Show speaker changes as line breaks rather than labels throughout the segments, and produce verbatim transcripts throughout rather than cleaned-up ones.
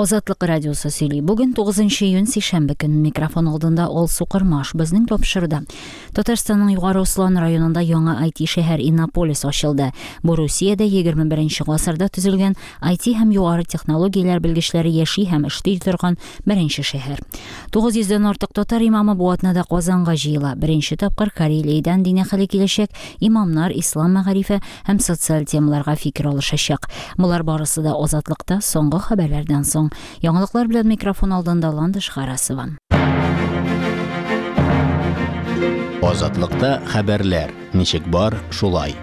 Азатлык радиосы сөйли. Бүген тугызынчы июнь сишәмбе көн микрофон алдында Ол Сукырмаш безнең тапшырды. Татарстанның Югары Услан районында яңа ай ти шәһәр Иннополис ачылды. Бу Русиядә егерме беренче гасырда төзелгән ай ти һәм югары технологияләр белгечләре яши һәм эшли торган беренче шәһәр. тугыз йөздән артык татар имамы бу атнада Казанга җыела. Беренче тапкыр Карелиядән дине хәле киләчәк имамнар ислам мәгарифе һәм социаль темаларга фикер алышачак. Булар барысы да Азатлыкта соңгы хәбәрләрдән соң. Яңалыклар белән микрофон алдында Ландыш Харасова.
Азатлыкта хәбәрләр. Ничек бар, шулай.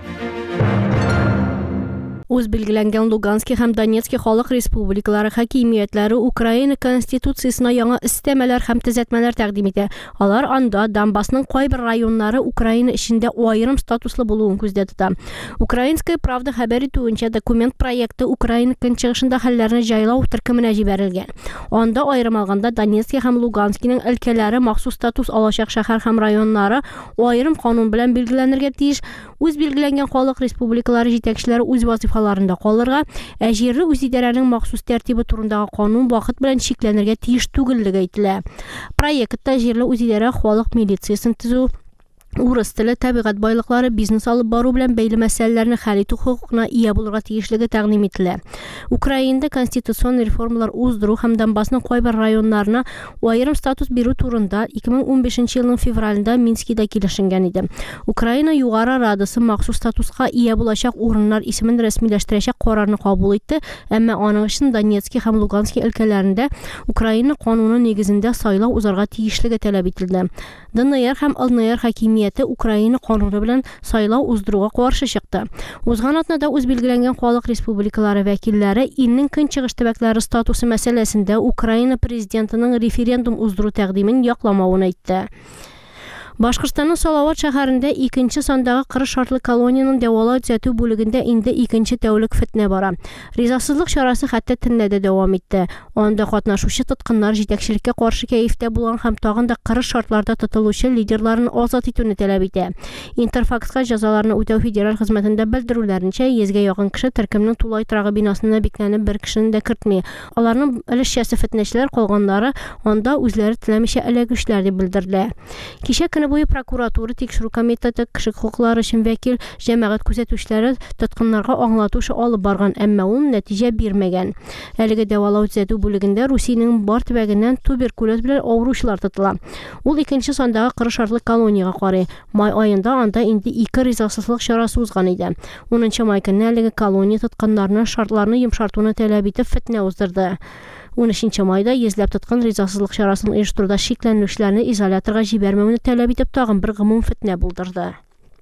Үз билгеләнгән Луганский һәм Донецкий халык республикалары хакимиятләре Украина конституциясенә яңа өстәмәләр һәм төзәтмәләр тәкъдим итә. Алар анда Донбассның кайбер районнары Украина эчендә аерым статуслы булуын күздә тота. Украинская правда хәбәр итүенчә, документ проекты Украина көнчыгышында хәлләрне җайлау төркеменә җибәрелгән. Анда аерым алганда Донецкий һәм Луганскийның өлкәләре махсус статус алачак шәһәр һәм районнары аерым канун белән билгеләнергә тиеш. Үз билгеләнгән халык республикалары җитәкчеләре үз вазифаларында калырга, ә җирле үзидарәнең махсус тәртибе турындагы канун вакыт белән чикләнергә тиеш түгеллеге әйтелә. Проектта җирле үзидарә халык милициясын төзү, урыс теле, табигать байлыклары, бизнес алып бару белән бәйле мәсьәләләрне хәл итү хокукына ия булырга тиешлеге тәкъдим ителә. Украинада конституцион реформалар уздыру һәм Донбассның кайбер районнарына аерым статус бирү турында ике мең унбишенче елның февралендә Минскида килешенгән иде. Украина Югары Радасы махсус статуска ия булачак урыннар исемен рәсмиләштерәчәк карарны кабул итте, әмма аның өчен Донецкий һәм Луганский өлкәләрендә Украина кануны нигезендә сайлау узарга тиешлеге таләп ителде. ДНР һәм ЛНР хакимияте Украина кануны белән сайлау уздыруга каршы чыкты. Узган атнада үз билгеләнгән халык республикалары вәкилләре илнең көнчыгыш төбәкләре статусы мәсьәләсендә Украина президентының референдум уздыру тәкъдимен якламавын әйтте. Башкортстанның Салават шәһәрендә икенче сандагы кырык шартлы колонияның дәвалау төзәтү бүлегендә инде икенче тәүлек фетнә бара. Ризасызлык чарасы хәтта төнлә дә дәвам итте. Анда катнашучы тоткыннар җитәкчелеккә каршы кәефтә булган һәм тагын да кырык шартларда тотылучы лидерларын азат итүне таләп итә. Интерфакска җәзаларны үтәү федераль хезмәтендә белдерүләренчә, йөзгә якын кеше төркемнең тулай торагы бинасына бикләнеп бер кешене дә кертми. Аларның өлешчәсе фетнәчеләр, калганнары анда үзләре теләмичә эләгүчләр дип белдерделәр. Кичә көне буе прокуратура тикшерү комитеты кеше хокуклары өчен вәкил җәмәгать күзәтүчеләре тоткыннарга аңлатушы алып барган, әмма ул нәтиҗә бирмәгән. Әлеге дәвалау төзәтү бүлегендә Русиянең бар төбәгеннән туберкулез белән авыручылар тотыла. Ул икенче сандагы кырык шартлы колонияга карый. Май аенда анда инде ике ризасызлык чарасы узган иде. унынчы май көнне әлеге колония тоткыннарның шартларны йомшартуны таләп итеп фетнә уздырды. унөченче майда йөзләп тоткын ризасызлык чарасын оештыруда шикләнүчләрне изоляторга җибәрмәүне таләп итеп тагын бер гомум фетнә булдырды.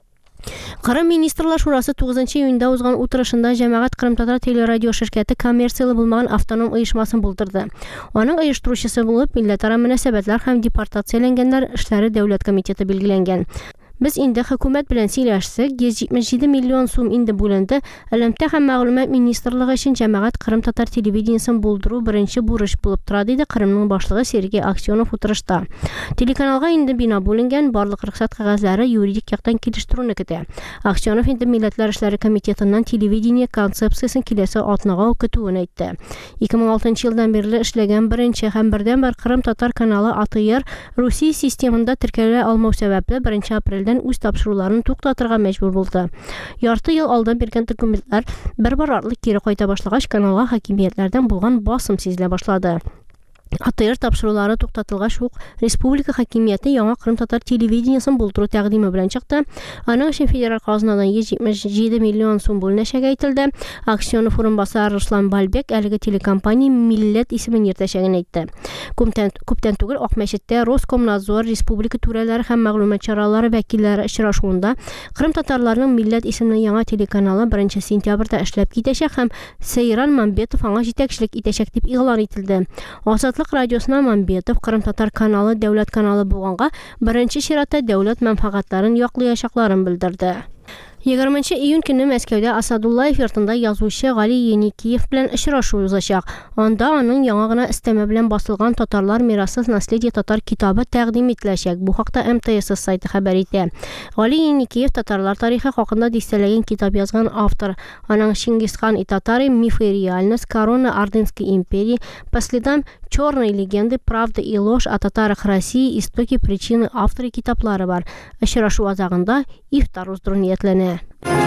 Кырым министрлар шурасы тугызынчы июньдә узган утырышында җәмәгать Кырым-Татар телерадио ширкәте коммерцияле булмаган автоном оешмасын булдырды. Аның оештыручысы булып милләтара мөнәсәбәтләр һәм депортацияләнгәннәр эшләре дәүләт комитеты билгеләнгән. Без инде хөкүмәт белән сөйләшсәк, йөз җитмеш җиде миллион сум инде бүленде. Әлемтә һәм мәгълүмат министрлыгы өчен җәмәгать Кырым-Татар телевидениесын булдыру беренче бурыч булып тора, диде Кырымның башлыгы Сергей Аксенов утырышта. Телеканалга инде бина бүленгән, барлык рөхсәт кәгазьләре юридик яктан килештерүне көтә. Аксенов инде милләтләр эшләре комитетыннан телевидение концепциясын киләсе атнага көтүен әйтте. ике мең алтынчы елдан бирле эшләгән беренче һәм бердәнбер Кырым-Татар каналы А Т Р Русия системында теркәлә алмау сәбәпле беренче апрель үз тапшыруларын туктатырга мәҗбүр булды. Ярты ел алдан биргән документлар бер-бер артлы кире кайта башлагач, каналга хакимиятләрдән булган басым сизелә башлады. А Т Р тапшырулары туктатылгач ук республика хакимияте яңа Кырым-Татар телевидениесын булдыру тәкъдиме белән чыкты. Аның өчен федераль казнадан йөз җитмеш җиде миллион сум бүленәчәк әйтелде. Аксионов урынбасары Руслан Балбек әлеге телекомпания милләт исемен йөртәчәген әйтте. Күптән күптән түгел Акмәчеттә Роскомнадзор, республика түрәләре һәм мәгълүмат чаралары вәкилләре очрашуында Кырым татарларының милләт исемле яңа телеканалы беренче сентябрьдә эшләп китәчәк һәм Сейран Мамбетов аңа җитәкчелек итәчәк дип игълан ителде. Азатлык радиосына Мамбетов Кырым-Татар каналы дәүләт каналы булганга, беренче чиратта дәүләт мәнфәгатьләрен яклаячакларын белдерде. егерменче июнь көне Мәскәүдә Асадуллаев йортында язучы Гали Еникеев белән очрашу узачак. Анда аның яңа гына истәмә белән басылган Татарлар мирасы наследие татар китабы тәкъдим ителәчәк. Бу хакта эм тэ эс сайты хәбәр итә. Гали Еникеев татарлар тарихы хакында дистәләгән китап язган автор. Аның Чингисхан и татары, мифы и реальность, корона Ордынской империи, по следам черной легенды, правда и ложь о татарах России, истоки, причины, авторы китаплары бар. Очрашу азагында ифтар уздыру ниятләнә.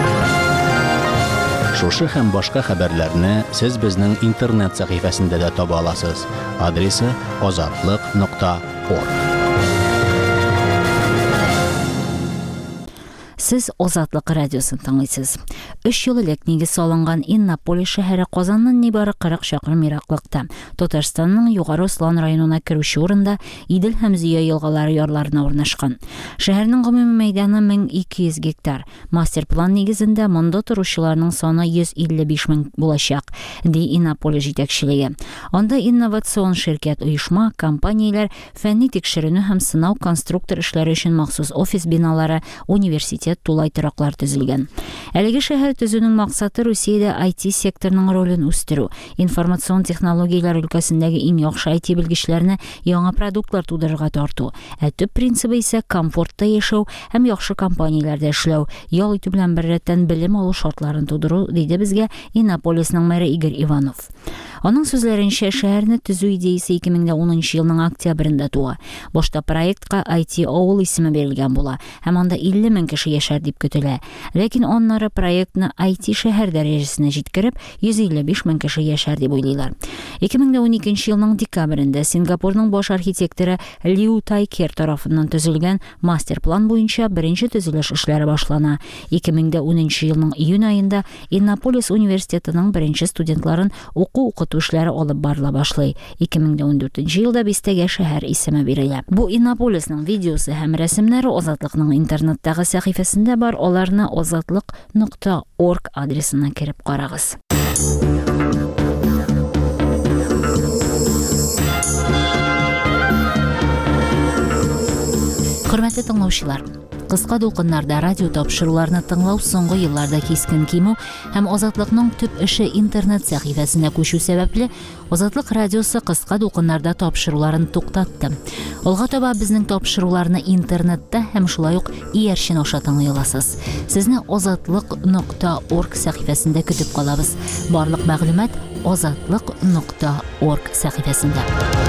Шушы һәм башка хәбәрләрне сез безнең интернет сәхифәсендә дә таба аласыз. Адресы азатлык нокта орг.
Сез Азатлык радиосын тыңлыйсыз. Өч ел элек нигез салынган Иннополис шәһәре Казаннан нибары кырык чакрым ераклыкта. Татарстанның Югары Услан районына керүче урында Идел һәм Зөя елгалары ярларына урнашкан. Шәһәрнең гомуми мәйданы мең ике йөз гектар. Мастер план нигезендә монда торучыларның саны йөз илле биш мең булачак, ди Иннополис җитәкчелеге. Анда инновацион ширкәт, оешма, компанияләр, фәнни тикшеренү һәм сынау конструктор эшләре өчен махсус офис биналары, университет тулай тораклар төзелгән. Әлеге шәһәр төзүнең максаты Русиядә ай ти секторының ролен үстерү, информацион технологияләр өлкәсендәге иң яхшы ай ти белгечләрне яңа продуктлар тудырырга тарту. Ә төп принцибы исә комфортта яшәү һәм яхшы компанияләрдә эшләү, ял итү белән беррәттән белем алу шартларын тудыру, диде безгә Иннополисның мэры Игорь Иванов. Аның сүзләренчә, шәһәрне төзү идеясе ике мең унынчы елның октябрендә туа. Башта проектка ай ти авыл исеме бирелгән була, һәм анда илле мең кеше яшәр дип көтелә. Ләкин аннары проектны ай ти шәһәр дәрәҗәсенә җиткереп, йөз илле биш мең кеше яшәр дип уйлыйлар. ике мең уникенче елның декабрендә Сингапурның баш архитекторы Лиу Тайкер тарафыннан төзелгән мастер план буенча беренче төзелеш эшләре башлана. ике мең унынчы елның июнь аенда Иннополис университетының беренче студентларын уку укыту эшләре алып барыла башлый. ике мең ундүртенче елда бистәгә шәһәр исеме бирелә. Бу Иннополисның видеосы һәм рәсемнәре Азатлыкның интернеттагы сәхифәсендә бар, аларны азатлык нокта орг адресына кереп карагыз. Хөрмәтле тыңлаучылар, кыска дулкыннарда радио тапшыруларны тыңлау соңгы елларда кискен кимү һәм Азатлыкның төп эше интернет сәхифәсенә күчү сәбәпле Азатлык радиосы кыска дулкыннарда тапшыруларын туктатты. Алга таба безнең тапшыруларны интернетта һәм шулай ук иярчен аша тыңлый аласыз. Сезне азатлык нокта орг сәхифәсендә көтеп калабыз. Барлык мәгълүмат азатлык нокта орг сәхифәсендә.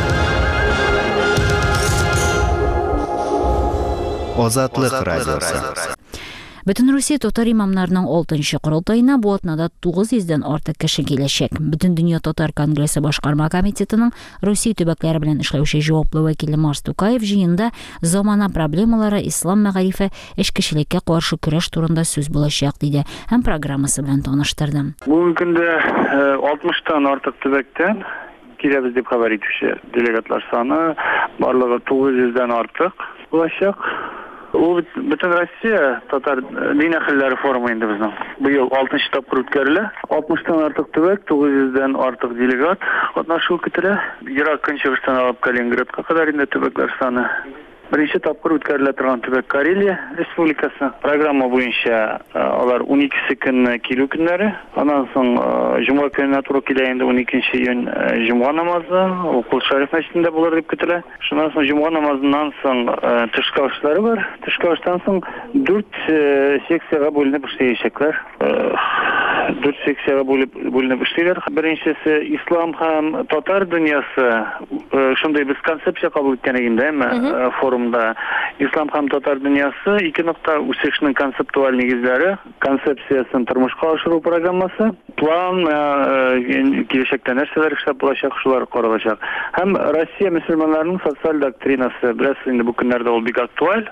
Азатлык радиосы.
Бөтен Русия татар имамнарының алтынчы корылтаена бу атнада тугыз йөздән артык кеше киләчәк. Бөтен дөнья татар конгрессы башкарма комитетының Русия төбәкләре белән эшләүче җаваплы вәкиле Марс Тукаев җыенда замана проблемалары, ислам мәгарифе, эчкечелеккә каршы көрәш турында сүз булачак диде һәм программасы белән таныштырды.
Бүгенге көндә алтмыштан артык төбәктән киләбез дип хәбәр итүче делегатлар саны барлыгы тугыз йөздән артык булачак. Ул бөтен Россия татар дин әһелләре форумы инде безнең. Быел алтынчы тапкыр үткәрелә. алтмыштан артык төбәк, тугыз йөздән артык делегат катнашу көтелә. Ерак Көнчыгыштан алып Калининградка кадәр инде төбәкләр саны. Беренче тапкыр үткәрелә торган төбәк Карелия Республикасы. Программа буенча алар уникесе көнне килү көннәре. Аннан соң җомга көненә туры килә инде уникенче июнь җомга намазы, ул Шәриф мәчетендә булыр дип көтелә. Шуннан соң җомга намазыннан соң төшке ашлары бар. Төшке аштан соң дүрт секциягә бүленеп эшләячәкләр. Дүрт секциягә бүленеп эшлиләр. Беренчесе ислам һәм татар дөньясы. Шундый без концепция кабул иткән инде, форум Ислам һәм татар дөньясы ике нокта үсешнең концептуаль нигезләре, концепциясын тормышка ашыру программасы, план, киләчәктә нәрсәләр эшләп булачак, шулар каралачак. Һәм Россия мөселманнарының социаль доктринасы, бераз инде бу көннәрдә ул бик актуаль.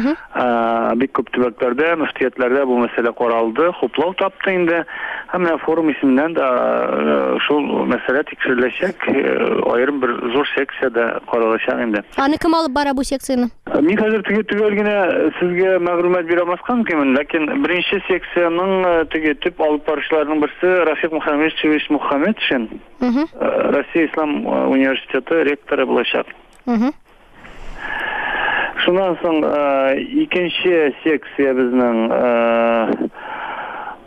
Бик күп төбәкләрдә, мөфтиятләрдә бу мәсьәлә каралды, хуплау тапты инде. Һәм форум исеменнән дә шул мәсьәлә тикшереләчәк, аерым бер зур секциядә каралачак инде.
Аны кем алып бара бу секцияны?
Мин хәзер теге түгел генә сезгә мәгълүмат бирә алмаска мөмкинмен, ләкин беренче секциянең теге төп алып баручыларның берсе Рафик Мөхәммәтович Мөхәммәтшин, Россия Ислам университеты ректоры булачак. Шуннан соң икенче секция безнең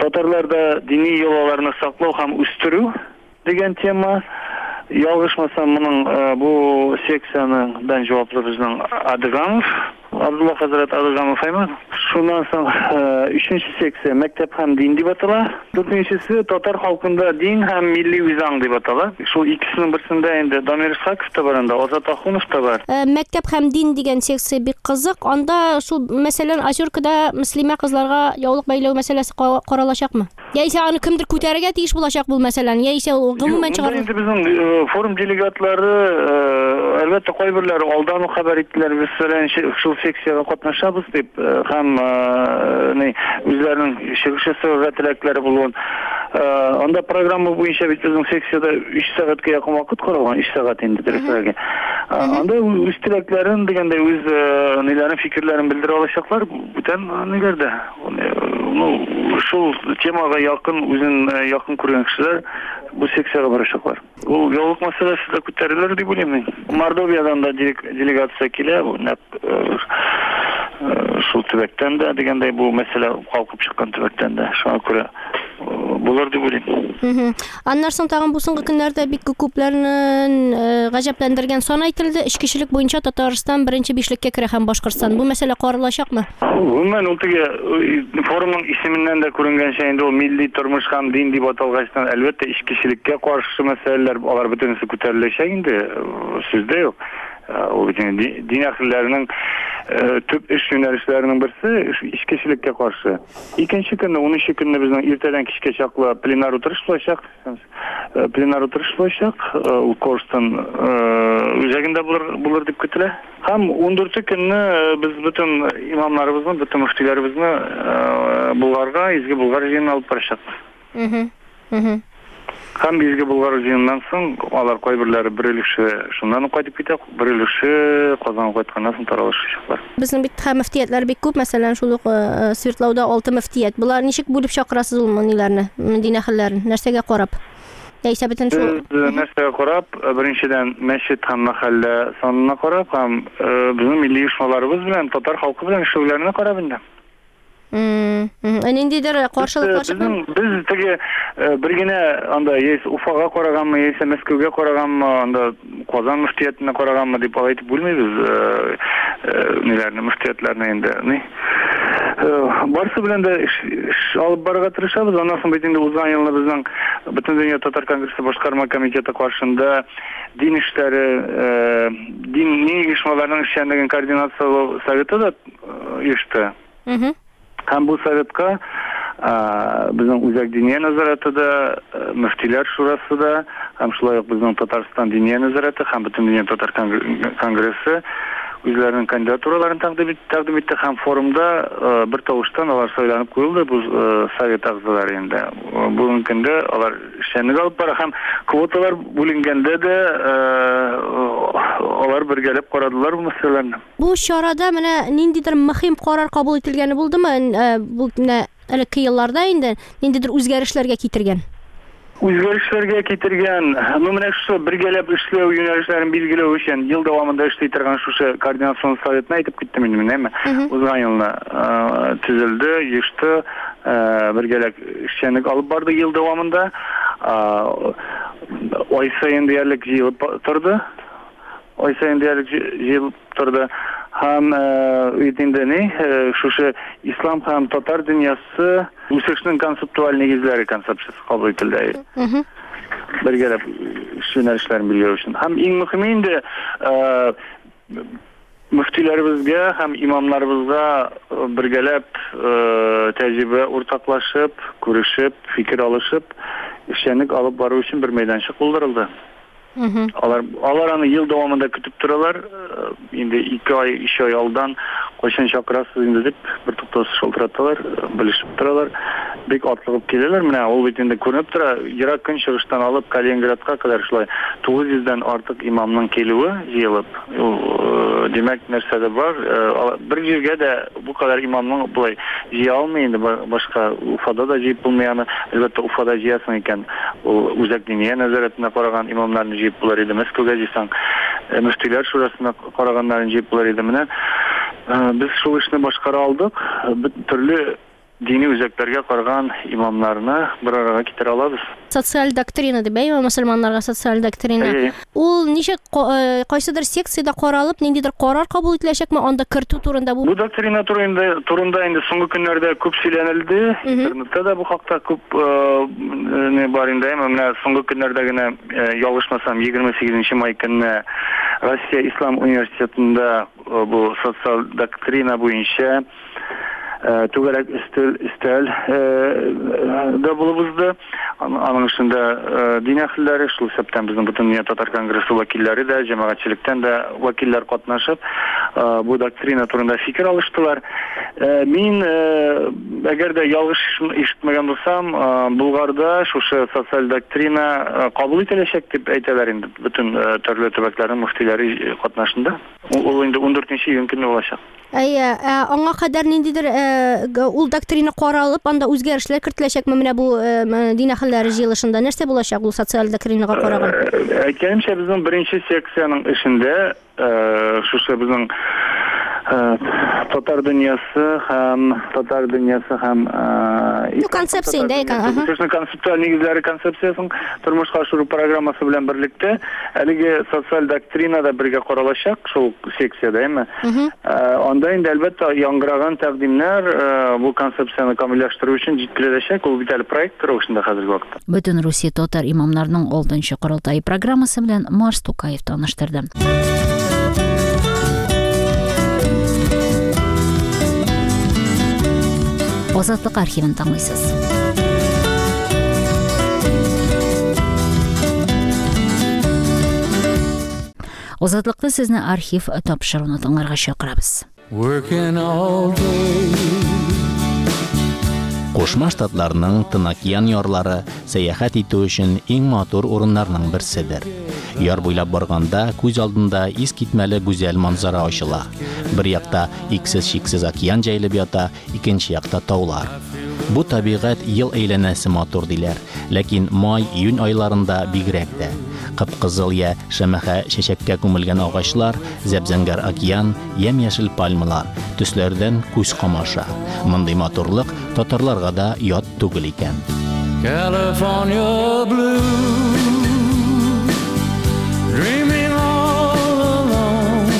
Татарларда dini yollarını saklау һәм үстерү деген тема. Ялгышмасам, моның бу секцияның дан җаваплы безнең Адыганов, Абдулла хәзрәт Адыганов әйме. Шуннан соң өченче секция мәктәп һәм дин дип атала. Дүртенчесе татар халкында дин һәм милли үзаң дип атала. Шул икесенең берсендә инде Дамир Исхаков та бар, анда Азат Ахунов та бар.
Мәктәп һәм дин дигән секция бик кызык. Анда шул мәсәлән Озеркада мөслимә кызларга яулык бәйләү мәсьәләсе каралачакмы? Яисә аны кемдер күтәрергә тиеш булачак бу мәсьәләне? Яисә ул гомумән чыгарылыр?
Инде безнең форум делегатлары әлбәттә кайберләре алдан ук хәбәр иттеләр, без шул секцияга катнашабыз дип, һәм ни үзләренең чыгыш ясауга теләкләре булган. Анда программа буенча бит безнең секцияда үч сәгатькә якын вакыт каралган, өч сәгать инде дөресрәге. Анда үз теләкләрен дигәндә үз ниләрен, фикерләрен белдерә алачаклар. Бүтән ниләрдә. Ну, шул темага якын, үзен якын күргән кешеләр бу секцияга барачаклар. Ул яулык мәсьәләсе дә күтәрелер дип уйлыйм. Мордовиядан да делегация килә, бу шул төбәктән дә дигәндәй бу мәсьәлә калкып чыккан төбәктән дә. Шуңа күрә булыр дип уйлыйм.
Аннан соң тагын бу соңгы көннәрдә бик күпләрне гаҗәпләндергән сан әйтелде. Эчкечелек буенча Татарстан беренче бишлеккә керә һәм Башкортстан. Бу мәсьәлә каралачакмы?
Гомумән ул теге форумның исеменнән дә күренгәнчә инде ул милли тормыш һәм дин дип аталгачтан әлбәттә эчкечелеккә каршы мәсьәләләр алар бөтенесе күтәреләчәк инде. Сүздә юк. Ул дин әһелләренең төп эш юнәлешләренең берсе эчкечелеккә каршы. Икенче көнне, унынчы көнне безнең иртәдән кичкә чаклы пленар утырыш булачак. Пленар утырыш булачак. Ул Корстон үзәгендә булыр булыр дип көтелә. Һәм ундүртенче көнне без бөтен имамнарыбызны, бөтен мөфтиләребезне Булгарга, изге Булгар җыенына алып барачакбыз.
Мм. Мм.
Һәм изге Булгар җыеннан соң алар кайберләре берилеше шуннан кайтып китә, берилеше Казанга кайтканнан соң таралышачаклар.
Безнең бит һәм мөфтиятләр бик күп, мәсәлән, шул ук Свердлауда алты мөфтият. Булар ничек булып чакырасыз ул ниләрне, дин әһелләрен? Нәрсәгә карап? Яисә бөтен шул
нәрсәгә карап, беренчедән мәчет һәм мәхәллә санына карап, һәм безнең милли оешмаларыбыз белән, татар халкы белән эшләүләренә карап инде.
Мм. Ниндидер каршылык каршылык?
Без теге бер генә анда яисә Уфага караганмы, яисә Мәскәүгә караганмы, анда Казан мөфтиятына караганмы дип әйтеп булмыйбыз. Ниләрне мөфтиятләрне инде, ни? Барсы белән дә алып барырга тырышабыз. Аннан соң бит инде узган елны безнең Бөтен дөнья татар конгрессы башкарма комитеты каршында дин эшләре, дин оешмаларының эшчәнлеген координациялау советы да оешты.
Мм.
Һәм бу советка безнең үзәк диния назараты да, мөфтиләр шурасы да, һәм шулай ук безнең Татарстан диния назараты һәм бөтен дөнья татар конгрессы үзләренең кандидатураларын тәкъдим итте һәм форумда бер тавыштан алар сайланып куелды бу совет әгъзалары инде. Бүгенге көндә алар эшчәнлек алып бара һәм квоталар бүленгәндә дә алар бергәләп карадылар бу мәсьәләләрне.
Бу чарада менә ниндидер мөһим карар кабул ителгәне булдымы? Бу элекке елларда инде ниндидер үзгәрешләргә китергән?
Үзгәрешләргә китергән, менә шушы бергәләп эшләү юнәлешләрен билгеләү өчен ел дәвамында эшли торган шушы координацион советны әйтеп киттем инде мен, әйме? Узган елны төзелде, йышты, бергәләп эшчәнлек алып барды ел дәвамында. Ай сайын диярлек җыелып торды. Ай сайын диярлек җыелып торды. Һәм үтендә ни, шушы ислам һәм татар дөньясы үсешнең концептуаль нигезләре концепциясе кабул ителде. Бергәләп юнәлешләрен билгеләү өчен. Һәм иң мөһиме инде мөфтиләребезгә һәм имамнарыбызга бергәләп тәҗрибә уртаклашып, күрешеп, фикер алышып, эшчәнлек алып бару өчен бер мәйданчык булдырылды. Алар алар аны ел дәвамында көтеп торалар. Инде ике ай, өч ай алдан кайчан чакырасыз инде дип бер туктаусыз шалтыраталар, белешеп торалар. Бик атлыгып киләләр. Менә ул бит инде күренеп тора. Ерак көнчыгыштан алып Калининградка кадәр шулай тугыз йөздән артык имамның килүе җыелып. Димәк, нәрсәдә бар? Бер җиргә дә бу кадәр имамның булай җыя алмый инде, башка Уфада да җыеп булмый. Әлбәттә Уфада җыясың икән, ул үзәк диния назаратына караган имамнарны җыеп булар иде. Мәскәүгә җыйсаң, мөфтиләр шурасына караганнарын җыеп булар иде. Менә без шул эшне башкара алдык. Төрле dini үзәкләргә караган имамнарны бер арага китерә алабыз.
Социаль доктрина дип әйтә, мөселманнарга социаль доктрина. Ул ничек кайсыдыр секциядә каралып, ниндидер карар кабул ителәчәкме, анда кертү турында бу?
Бу доктрина турында турында инде соңгы көннәрдә күп сөйләнелде. Интернетта да бу хакта күп не бар инде. Менә соңгы көннәрдә генә ялгышмасам егерме сигезенче май көнне Россия Ислам университетында бу социаль доктрина буенча түгәрәк өстәл өстәл да булып узды. Аның эчендә дин әһелләре, шул исәптән безнең бөтен татар конгрессы вәкилләре дә, җәмәгатьчелектән дә вәкилләр катнашып, бу доктрина турында фикер алыштылар. Мин әгәр дә ялгыш ишетмәгән булсам, Булгарда шушы социаль доктрина кабул ителәчәк дип әйтәләр инде бөтен төрле төбәкләрнең мөфтиләре катнашында. Ул инде ундүртенче июнь көнне булачак.
Әйе, аңа кадәр ниндидер ул доктрина каралып, анда үзгәрешләр кертеләчәкме менә бу дин әһелләре җыелышында? Нәрсә булачак ул социаль доктринага караган?
Әйткәнемчә, безнең беренче секциянең эшендә шушы безнең татар дөньясы һәм татар дөньясы һәм
концепция инде икән.
Шушы концептуаль нигезләре концепциясын тормышка ашыру программасы белән берлектә әлеге социаль доктрина да бергә каралачак шул секциядә, әйме? Анда инде әлбәттә яңгыраган тәкъдимнәр бу концепцияны камилләштерү өчен җиткереләчәк. Ул бит әле проект рәвешендә хәзерге вакытта.
Бөтен Русия татар имамнарының алтынчы корылтайы программасы белән Марс Тукаев таныштырды. Азатлык архивын тыңлыйсыз. Азатлыкта сезне архив тапшыруны тыңларга чакырабыз.
Кушма Штатларның Тын океан ярлары сәяхәт итү өчен иң матур урыннарның берседер. Яр буйлап барганда күз алдында искитмәле гүзәл манзара ачыла. Бер якта иксез-чиксез океан җәйлеп ята, икенче якта таулар. Бу табигать ел әйләнәсе матур диләр, ләкин май-июнь айларында бигрәк тә. Кып-кызыл я шәмәхә чәчәккә күмелгән агачлар, зәбзәңгәр океан, ямь-яшел пальмалар, төсләрдән күз камаша. Мондый матурлык татарларга да ят түгел икән. California blue, dreaming all alone.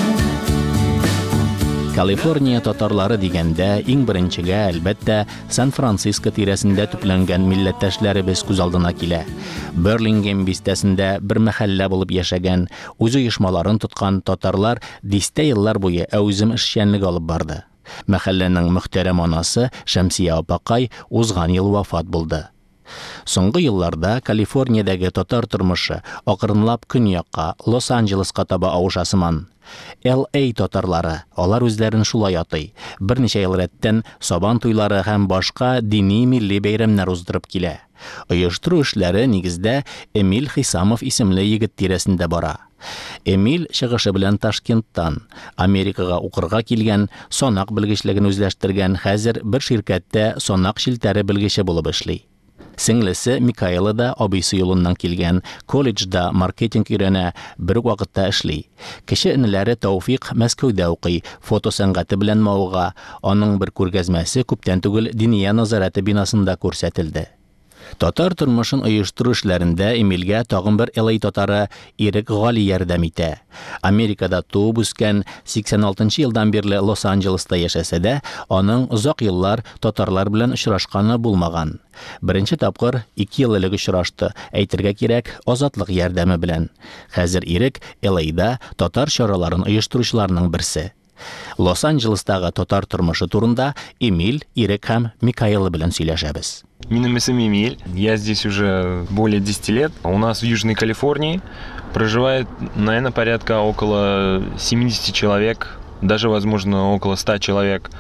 Калифорния татарлары дигәндә иң беренчегә әлбәттә Сан-Франциско тирәсендә төпләнгән милләттәшләребез күз алдына килә. Берлингем бистәсендә бер мәхәллә булып яшәгән, үз оешмаларын тоткан татарлар дистә еллар буе әүзем эшчәнлек алып барды. Мәхәлләнең мөхтәрәм анасы Шәмсия апакай узган ел вафат булды. Соңгы елларда Калифорниядәге татар тормышы акрынлап көньякка, Лос-Анджелеска таба авышасыман. Эл Эй татарлары, алар үзләрен шулай атый. Берничә ел рәттән сабан туйлары һәм башка дини милли бәйрәмнәр уздырып килә. Оештыру эшләре нигездә Эмиль Хисамов исемле егет тирәсендә бара. Эмиль чыгышы белән Ташкенттан, Америкага укырга килгән, санак белгечлеген үзләштергән, хәзер бер ширкәттә санак шилтәре белгече булып эшли. Сеңлесе Микаэла да абыйсы юлыннан килгән, колледжда маркетинг өйрәнә, бер вакытта эшли. Кеше энеләре Тауфик Мәскәүдә укый, фотосәнгате белән мавыга. Аның бер күргәзмәсе күптән түгел Диния назараты бинасында күрсәтелде. Татар тормышын оештыру эшләрендә Эмильгә тагын бер Эл Эй татары Ирек Гали ярдәм итә. Америкада туып үскән, сиксән алтынчы елдан бирле Лос-Анджелеста яшәсә дә, аның озак еллар татарлар белән очрашканы булмаган. Беренче тапкыр ике ел элек очрашты, әйтергә кирәк, азатлык ярдәме белән. Хәзер Ирек Эл Эйда татар чараларын оештыручыларның берсе. Лос-Анджелестагы татар тормышы турында Эмиль, Ирек һәм Микаэла белән сөйләшәбез.
Минем исем Эмиль. Я здесь уже более десяти лет. У нас в Южной Калифорнии проживает, наверное, порядка около семидесяти человек, даже, возможно, около ста человек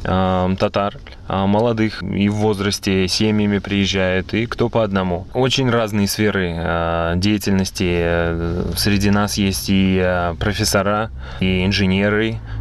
э, татар, э, молодых и в возрасте семьями приезжают, и кто по одному. Очень разные сферы э, деятельности. Среди нас есть и э, профессора, и инженеры,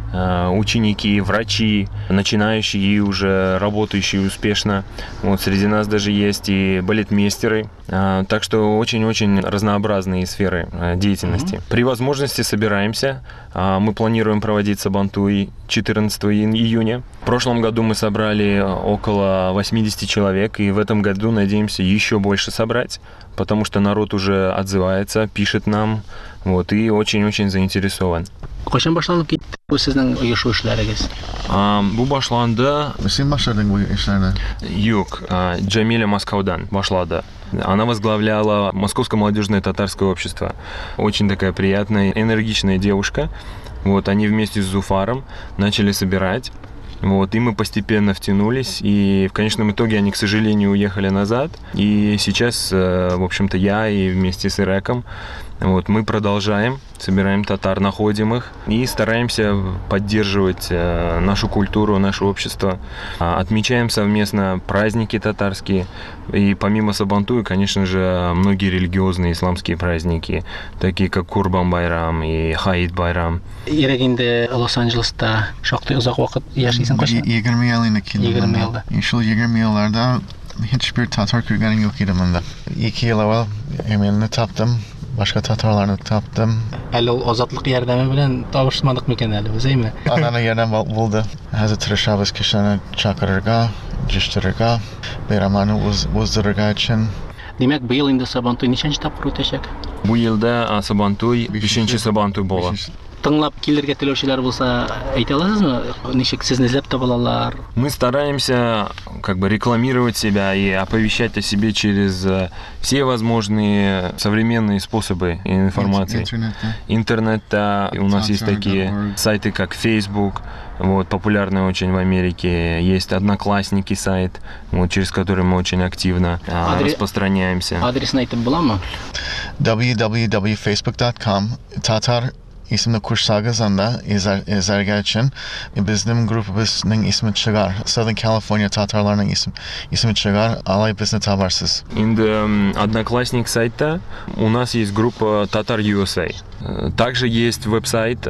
ученики, врачи, начинающие и уже работающие успешно. Вот среди нас даже есть и балетмейстеры. Так что очень-очень разнообразные сферы деятельности. Mm-hmm. При возможности собираемся. Мы планируем проводить Сабантуй четырнадцатого июня. В прошлом году мы собрали около восемьдесят человек, и в этом году надеемся еще больше собрать, потому что народ уже отзывается, пишет нам, вот, и очень-очень заинтересован.
Кашан башланып китте бу сезнең оешу эшләрегез?
Бу башланды.
Син башладың бу эшләрне?
Юк, Джамиля Москаудан башлады. Она возглавляла Московское молодежное татарское общество. Очень такая приятная, энергичная девушка. Вот, они вместе с Зуфаром начали собирать. Вот, и мы постепенно втянулись, и в конечном итоге они, к сожалению, уехали назад. И сейчас, в общем-то, я и вместе с Иреком, вот, мы продолжаем, собираем татар, находим их и стараемся поддерживать нашу культуру, наше общество. Отмечаем совместно праздники татарские. И помимо Сабантуя, конечно же, многие религиозные исламские праздники, такие как Курбан-байрам и Хаид-байрам.
Ирек инде Лос-Анджелеста шактый узак вакыт яшисең кашан?
егерме елны килдем.
егерме елда.
Шул егерме елларда hiçbir татар күргәнем юк иде монда. ике ел авыл Эмилне таптым, башка татарларны таптым.
Әле ул азатлык ярдәме белән табышмадык микән әле, үземе?
Ананы ярдәм булды. Хәзер тырышабыз кешене чакырырга, җыштырырга, бәйрәмне уздырырга өчен.
Димәк, быел инде Сабантуй ничәнче тапкыр үтәчәк?
Бу елда Сабантуй бишенче Сабантуй була.
Тыңлап килергә теләүчеләр булса, әйтә аласызмы? Ничек сезне эзләп табалар?
Мы стараемся как бы рекламировать себя и оповещать о себе через все возможные современные способы информации. Интернет, да. У нас есть такие сайты, как Facebook, вот, популярные очень в Америке. Есть Одноклассники сайт, вот, через который мы очень активно Адре... распространяемся.
Адрес әйтеп буламы?
дабл ю дабл ю дабл ю точка фейсбук точка ком Tatar isimli kursagazanda izlerge için bizim grubumuzun ismi çıkar. Southern California Tatarlarının ismi, ismi çıkar. Alay bizne tabarsız.
Инде Одноклассник сайта у нас есть группа Tatar ю эс эй. Также есть веб-сайт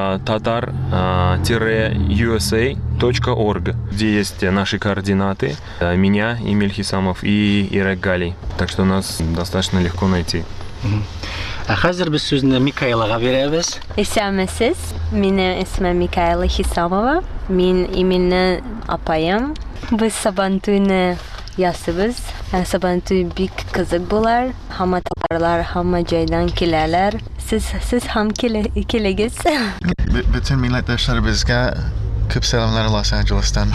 tatar ю эс эй точка орг, где есть наши координаты, меня, Эмиль Хисамов и Ирек Галий. Так что нас достаточно легко найти.
Хәзер без сүзне Микаэлага бирәбез.
Исәмесез. Минем исмем Микаэла Хисамова. Мин Эмильне апаем. Без Сабантуйны ясыбыз. Сабантуй бик кызык булар. Һәм татарлар һәм җайдан киләләр. Сез сез һәм килегез.
Bütün milletleşler bizge küp selamlar Los Angeles'tan.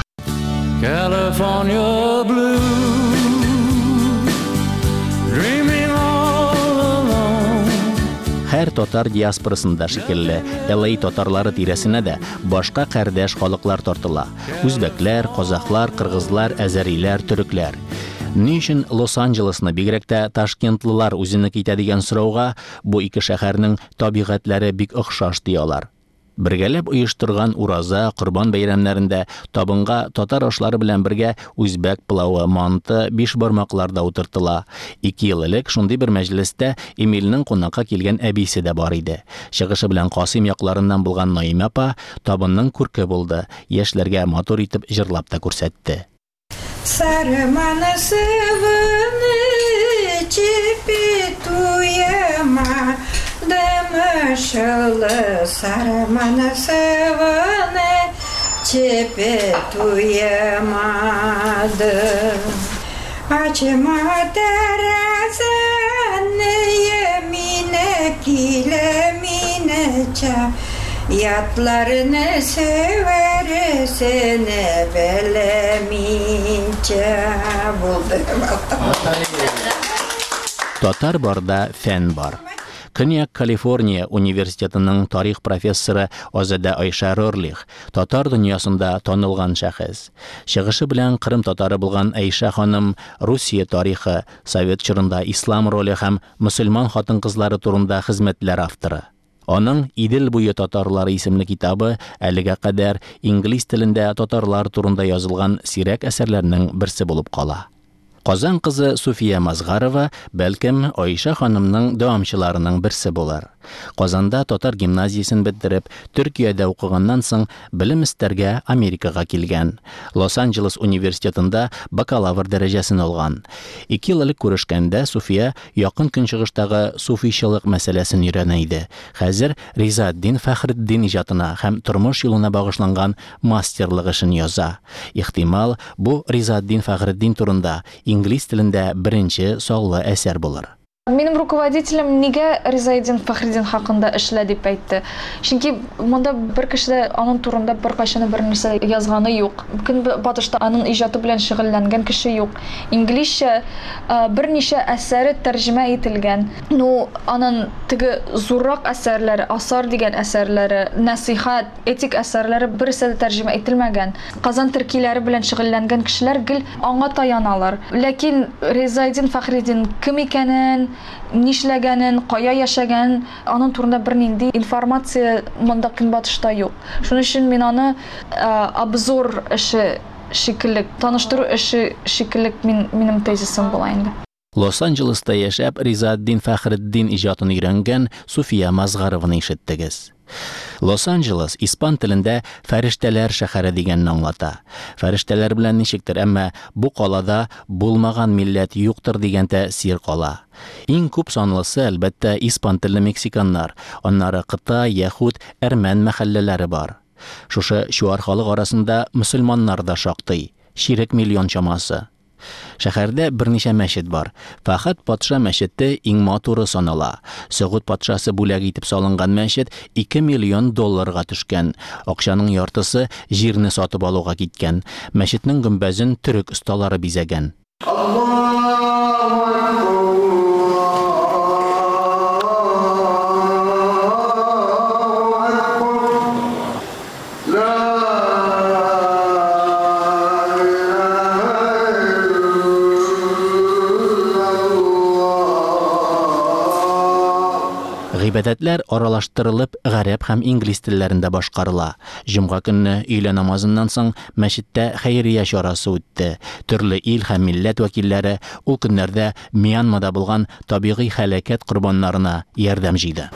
California blue, dreaming all alone.
Һәр татар диаспорасында шикелле, Л А татарлары тирәсенә дә башка кардәш халыклар тартыла. Үзбәкләр, казаклар, кыргызлар, әзәриләр, төрекләр. Ни өчен Лос-Анджелесны бигрәк тә ташкентлылар үзенеке итә дигән сорауга, бу ике шәһәрнең табигатьләре бик охшаш диялар. Бергәләп оештырган ураза, Корбан бәйрәмнәрендә табынга татар ашлары белән бергә үзбәк пылавы, манты, биш бармаклар да утыртыла. Ике ел элек шундый бер мәҗлестә Эмильнең кунакка килгән әбисе дә бар иде. Чыгышы белән Касыйм якларыннан булган Наима апа табынның күрке булды. Яшьләргә матур итеп җырлап та күрсәтте.
Сарманы сывыны чепетуема, дымышылы сарманы сывыны чепетуемады. Açma terazını yemine kilemine ça. Yatlarını seversene belemince buldu.
Татар барда фән бар. Көньяк Калифорния университетының тарих профессоры Азада Айша Рорлих, татар дөньясында танылган шәхес. Чыгышы белән Кырым татары булган Айша ханым Русия тарихы, Совет чорында ислам роле һәм мөселман хатын-кызлары турында хезмәтләр авторы. Аның Идел буе татарлары исемле китабы әлегә кадәр инглиз телендә татарлар турында язылган сирәк әсәрләрнең берсе булып кала. Казан кызы Суфия Мазгарова бәлкем Айша ханымның дәвамчыларының берсе булыр. Казанда татар гимназиясын бетереп, Төркиядә укыганнан соң белем истәргә Америкага килгән. Лос-Анджелес университетында бакалавр дәрәҗәсен алган. Ике ел элек күрешкәндә Суфия якын көнчыгыштагы суфийчылык мәсьәләсен өйрәнә иде. Хәзер Ризаэддин Фәхретдин иҗатына һәм тормыш юлына багышланган мастерлык эшен яза. Ихтимал, бу Ризаэддин Фәхретдин турында инглиз телендә беренче саулы әсәр булыр.
Минем руководителем нигә Ризаэддин Фәхретдин хакында эшлә дип әйтте. Чөнки монда бер кеше дә аның турында бер кайчан бер нәрсә язганы юк. Көн батышта аның иҗаты белән шөгыльләнгән кеше юк. Инглизчә берничә әсәре тәрҗемә ителгән. Ну, аның теге зуррак әсәрләре, асар дигән әсәрләре, насихат, этик әсәрләре берсе дә тәрҗемә ителмәгән. Казан төркиләре белән шөгыльләнгән кешеләр гел аңа таяналар. Ләкин Ризаэддин Фәхретдин кем икәнен, нишләгәнен, кая яшәгән, аның турында бернинди информация монда Көнбатышта юк. Шуның өчен мин аны обзор эше шикелле, таныштыру эше шикелле мин минем тезисым була инде.
Лос-Анджелеста яшәп Ризаэддин Фәхретдин иҗатын өйрәнгән Суфия Мазгарованы ишеттегез. Лос-Анджелес испан телендә фәрештәләр шәһәре дигәнне аңлата. Фәрештәләр белән ничектер, әмма бу калада булмаган милләт юктыр дигән тәэсир кала. Иң күп санлысы әлбәттә испан телле мексиканнар, аннары Кытай, Яһуд, әрмән мәхәлләләре бар. Шушы чуар халык арасында мөселманнар да шактый, ширек миллион чамасы. Шәһәрдә берничә мәчет бар. Фахат патша мәчете иң матуры санала. Сәгуд патшасы бүләк итеп салынган мәчет ике миллион долларга төшкән. Акчаның яртысы җирне сатып алуга киткән. Мәчетнең гөмбәзен төрек осталары бизәгән. Гыйбадәтләр аралаштырылып, гарәп һәм инглиз телләрендә башкарыла. Җомга көнне өйлә намазыннан соң мәчеттә хәйрия чарасы үтте. Төрле ил һәм милләт вәкилләре ул көннәрдә Мьянмада булган табигый һәлакәт курбаннарына ярдәм җыйды.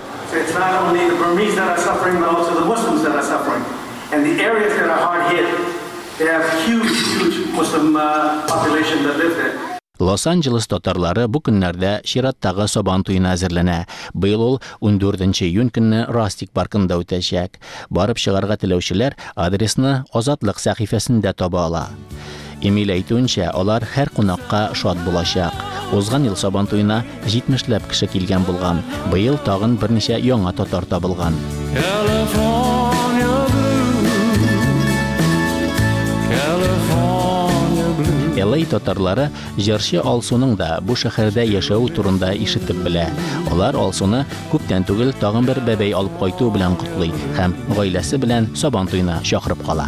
Лос-Анджелес татарлары бу көннәрдә чираттагы Сабан туена әзерләнә. Быел ул ундүртенче июнь көнне Растик паркында үтәчәк. Барып чыгарга теләүчеләр адресны Азатлык сәхифәсендә таба ала. Эмиль әйтүенчә, алар һәр кунакка шат булачак. Узган ел Сабан туена җитмешләп кеше килгән булган. Быел тагын берничә яңа татар табылган. Л А татарлары җырчы Алсуның да бу шәһәрдә яшәү турында ишетеп белә. Алар Алсуны күптән түгел тагын бер бәбәй алып кайту белән котлый һәм гаиләсе белән Сабан туена чакырып кала.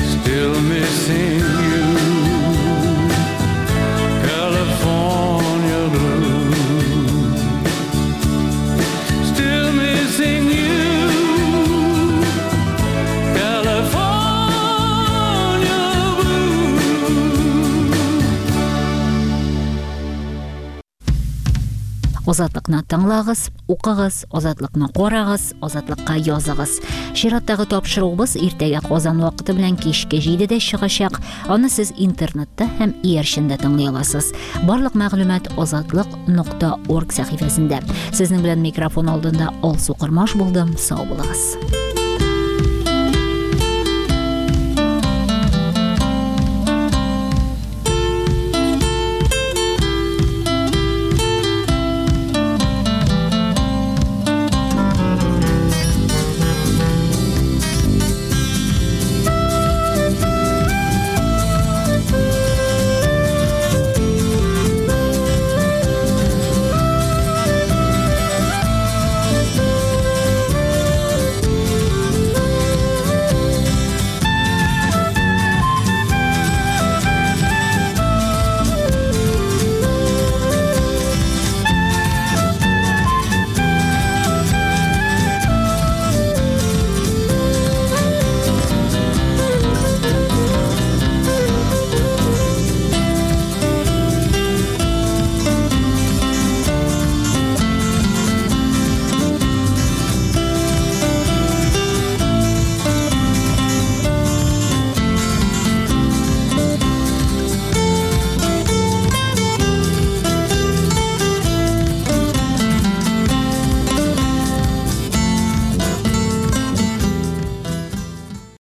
Азатлыкны тыңлагыз, укыгыз, азатлыкны карагыз, азатлыкка языгыз. Чираттагы тапшыруыбыз иртәгә Казан вакыты белән кичке җидедә чыгачак. Аны сез интернетта һәм иярчендә тыңлый аласыз. Барлык мәгълүмат азатлык нокта орг сәхифәсендә. Сезнең белән микрофон алдында Алсу Кырмаш булдым. Сау булыгыз.